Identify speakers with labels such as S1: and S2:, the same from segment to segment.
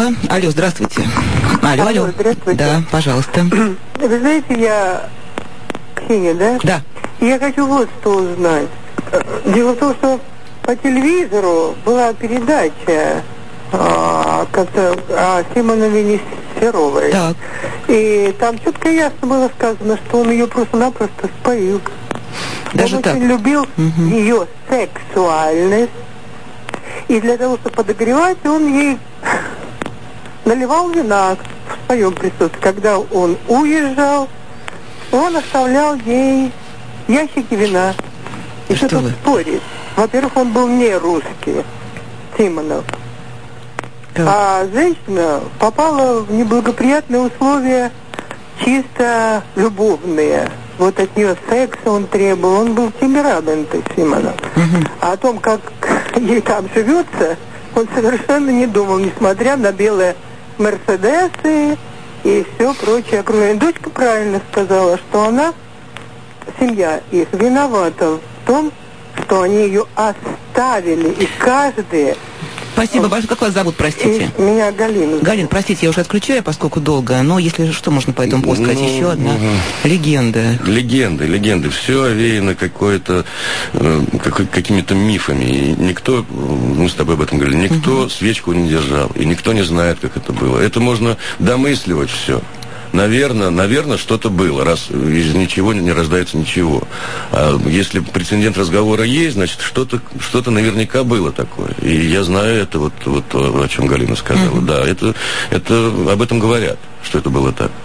S1: пожалуйста. Алло, здравствуйте. Алло.
S2: Здравствуйте.
S1: Да, пожалуйста.
S2: Вы знаете, я Ксения, да?
S1: Да.
S2: Я хочу вот что узнать. Дело в том, что по телевизору была передача как-то о Симонове Серовой.
S1: Так.
S2: И там четко и ясно было сказано, что он ее просто-напросто споил.
S1: Даже
S2: он
S1: так?
S2: очень любил ее сексуальность. И для того, чтобы подогревать, он ей наливал вина в своем присутствии. Когда он уезжал, он оставлял ей ящики вина. И что тут спорить? Во-первых, он был не русский, Симонов.
S1: Так.
S2: А женщина попала в неблагоприятные условия, чисто любовные. Вот от нее секса он требовал. Он был темпераментный, Симонов. А о том, как ей там живется, он совершенно не думал, несмотря на белые мерседесы и все прочее окружение. Дочка правильно сказала, что она, семья их, виновата в том, что они ее оставили, и каждый...
S1: Спасибо большое. Как вас зовут, простите?
S2: Меня Галина.
S1: Галин, простите, я уже отключаю, поскольку долго, но если что, можно по этому поводу сказать. Еще одна легенда.
S3: Легенды. Все овеяно какими-то мифами. И никто, мы с тобой об этом говорили, никто свечку не держал. И никто не знает, как это было. Это можно домысливать все. Наверное, что-то было, раз из ничего не рождается ничего. А если прецедент разговора есть, значит, что-то наверняка было такое. И я знаю это, вот о чем Галина сказала. Да, это об этом говорят, что это было так.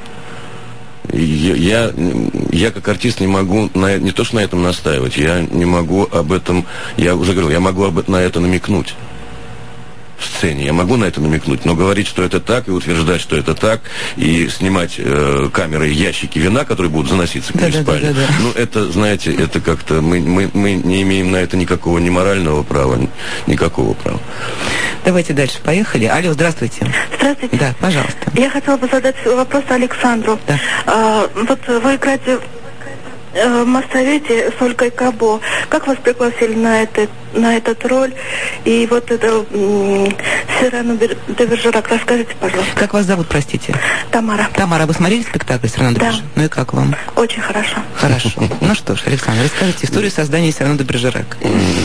S3: Я как артист не могу не то что на этом настаивать, я не могу об этом, я уже говорил, я могу на это намекнуть. В сцене. Я могу на это намекнуть, но говорить, что это так, и утверждать, что это так, и снимать камерой ящики вина, которые будут заноситься к ней в спальню. Ну, это, знаете, это как-то... Мы не имеем на это никакого ни морального права, никакого права.
S1: Давайте дальше. Поехали. Алло, здравствуйте.
S4: Здравствуйте.
S1: Да, пожалуйста.
S4: Я хотела бы задать вопрос Александру.
S1: Да.
S4: Вот вы играете в Моссовете с Ольгой Кабо. Как вас пригласили на этот роль? И вот это Сирано де Бержерак. Расскажите, пожалуйста.
S1: Как вас зовут, простите?
S4: Тамара.
S1: Тамара, вы смотрели спектакль Сирано де Бержерак?
S4: Да.
S1: Ну и как вам?
S4: Очень хорошо.
S1: Хорошо. Ну что ж, Александр, расскажите историю создания Сирано де Бержерак.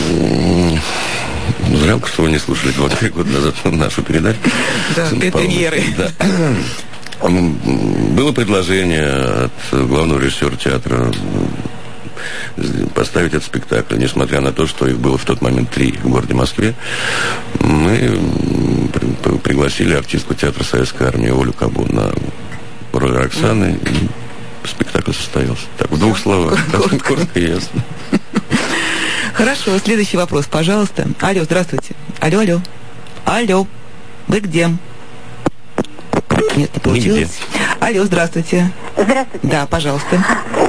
S3: Жалко, что вы не слушали 2-3 года назад нашу передачу.
S1: Да, премьеры.
S3: Да. Было предложение от главного режиссера театра поставить этот спектакль, несмотря на то, что их было в тот момент 3 в городе Москве. Мы пригласили артистку театра Советской Армии Олю Кабо на роль Роксаны, и спектакль состоялся. Так, в 2 словах. Коротко и ясно.
S1: Хорошо, следующий вопрос, пожалуйста. Алло, здравствуйте. Алло. Вы где? Нет, не получилось. Алло, здравствуйте.
S5: Здравствуйте.
S1: Да, пожалуйста.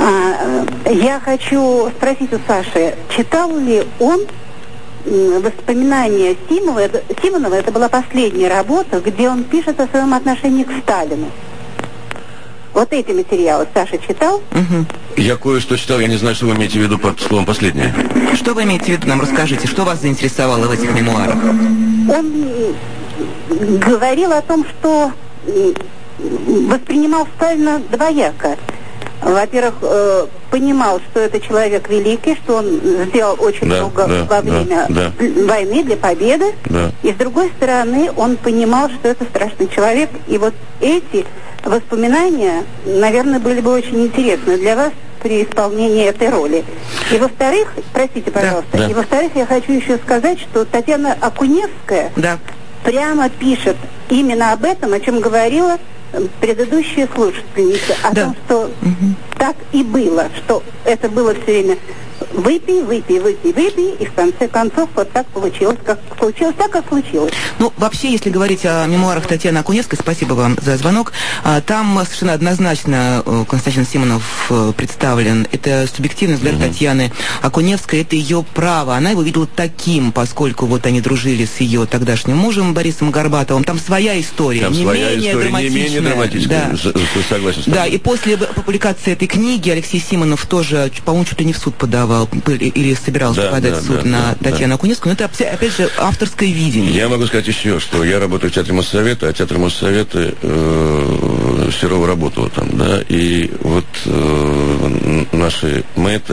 S5: Я хочу спросить у Саши, читал ли он воспоминания Симонова, это была последняя работа, где он пишет о своем отношении к Сталину. Вот эти материалы Саша читал?
S3: Я кое-что читал, я не знаю, что вы имеете в виду под словом «последнее».
S1: Что вы имеете в виду, нам расскажите, что вас заинтересовало в этих мемуарах?
S5: Он говорил о том, что воспринимал Сталина двояко. Во-первых, понимал, что это человек великий, что он сделал очень много во время войны для победы. И с другой стороны, он понимал, что это страшный человек. И вот эти воспоминания, наверное, были бы очень интересны для вас при исполнении этой роли. И во-вторых, простите, пожалуйста, и во-вторых, я хочу еще сказать, что Татьяна Окуневская прямо пишет именно об этом, о чем говорила предыдущая слушательница, о том, что так и было, что это было все время выпей, и в конце концов вот так получилось, как случилось.
S1: Ну, вообще, если говорить о мемуарах Татьяны Окуневской, спасибо вам за звонок, там совершенно однозначно Константин Симонов представлен. Это субъективный взгляд Татьяны Окуневской, это ее право. Она его видела таким, поскольку вот они дружили с ее тогдашним мужем Борисом Горбатовым. Там своя история,
S3: там
S1: не менее
S3: драматичная.
S1: Да. Да, и после публикации этой книги Алексей Симонов тоже, по-моему, чуть ли не в суд подавал подавал или собирался подать в суд на Татьяну Окуневскую, но это, опять же, авторское видение.
S3: Я могу сказать еще, что я работаю в Театре Моссовета, а Театр Моссовета Серова работала там, да, и вот наши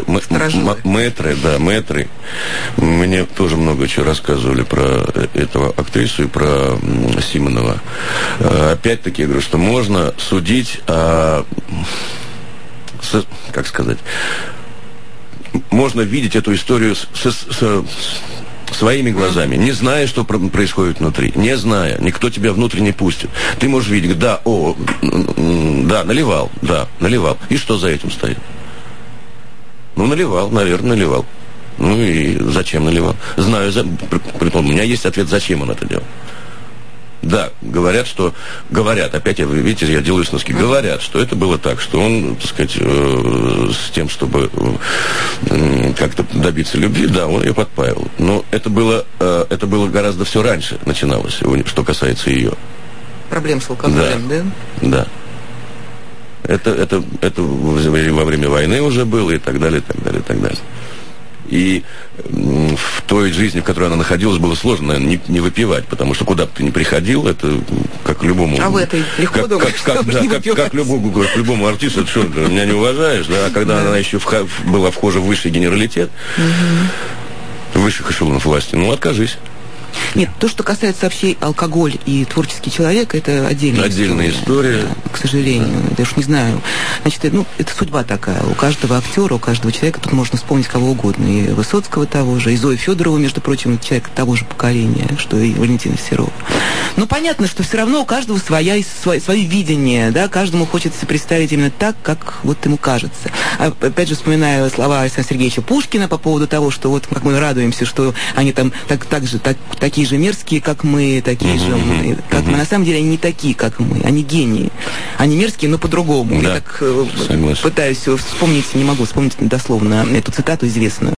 S3: мэтры, мне тоже много чего рассказывали про этого актрису и про Симонова. Опять-таки, я говорю, что можно судить как сказать, можно видеть эту историю своими глазами, не зная, что происходит внутри, не зная, никто тебя внутрь не пустит. Ты можешь видеть, наливал. И что за этим стоит? Наливал, наверное, наливал. И зачем наливал? Знаю, у меня есть ответ, зачем он это делал. Да, говорят, опять, видите, я делаю сноски, говорят, что это было так, что он, так сказать, с тем, чтобы как-то добиться любви, да, он ее подпаивал. Но это было гораздо все раньше начиналось, что касается ее.
S1: Проблем с алкоголем, да?
S3: Да. Это во время войны уже было, и так далее, и так далее, и так далее. И в той жизни, в которой она находилась, было сложно, наверное, не выпивать, потому что куда бы ты ни приходил, это как любому...
S1: А в этой легко думать,
S3: как любому артисту, что ты меня не уважаешь, да? А когда она еще была вхожа в высший генералитет, высших эшелонов власти, откажись.
S1: Нет, то, что касается вообще алкоголь и творческий человек, это отдельная история. Да, к сожалению. Да. Я уж не знаю. Значит, это судьба такая. У каждого актера, у каждого человека тут можно вспомнить кого угодно. И Высоцкого того же, и Зою Федорову, между прочим, человек того же поколения, что и Валентина Серова. Но понятно, что все равно у каждого свое видение, да, каждому хочется представить именно так, как вот ему кажется. Опять же, вспоминаю слова Александра Сергеевича Пушкина по поводу того, что вот как мы радуемся, что они там такие же мерзкие, как мы, такие же мы. Как мы. На самом деле они не такие, как мы. Они гении. Они мерзкие, но по-другому. Да, я так пытаюсь вспомнить, не могу вспомнить дословно эту цитату известную.